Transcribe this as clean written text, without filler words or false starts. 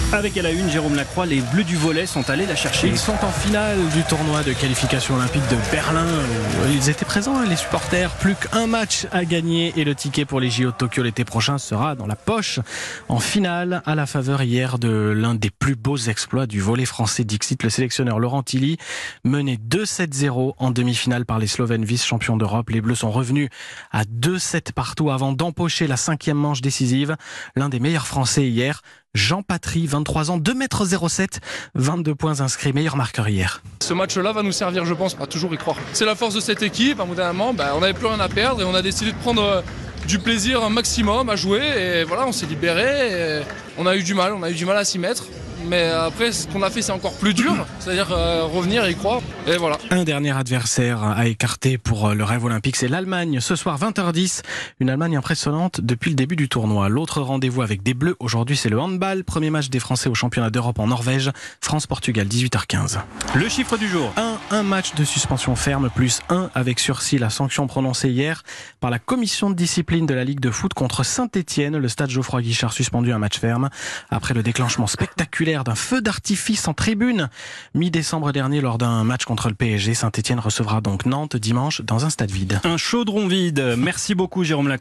Avec à la une, Jérôme Lacroix, les Bleus du Volley sont allés la chercher. Ils sont en finale du tournoi de qualification olympique de Berlin où ils étaient présents, les supporters. Plus qu'un match à gagner et le ticket pour les JO de Tokyo l'été prochain sera dans la poche. En finale, à la faveur hier de l'un des plus beaux exploits du volley français, dixit le sélectionneur Laurent Tilly, mené 2-7-0 en demi-finale par les Slovènes vice-champions d'Europe. Les Bleus sont revenus à 2-7 partout avant d'empocher la 5e manche décisive. L'un des meilleurs Français hier, Jean Patry, 23 ans, 2,07 m, 22 points inscrits, meilleur marqueur hier. Ce match-là va nous servir, je pense, à toujours y croire. C'est la force de cette équipe. À un moment, on n'avait plus rien à perdre et on a décidé de prendre du plaisir un maximum à jouer. Et voilà, on s'est libéré. Et on a eu du mal à s'y mettre. Mais après, ce qu'on a fait, c'est encore plus dur. C'est-à-dire revenir et y croire. Et voilà. Un dernier adversaire à écarter pour le rêve olympique, c'est l'Allemagne. Ce soir, 20h10, une Allemagne impressionnante depuis le début du tournoi. L'autre rendez-vous avec des Bleus, aujourd'hui, c'est le handball. Premier match des Français au championnat d'Europe en Norvège. France-Portugal, 18h15. Le chiffre du jour. Un match de suspension ferme, plus 1 avec sursis. La sanction prononcée hier par la commission de discipline de la Ligue de foot contre Saint-Etienne. Le stade Geoffroy-Guichard suspendu un match ferme après le déclenchement spectaculaire d'un feu d'artifice en tribune. Mi-décembre dernier, lors d'un match contre le PSG, Saint-Etienne recevra donc Nantes dimanche dans un stade vide. Un chaudron vide. Merci beaucoup, Jérôme Lacroix.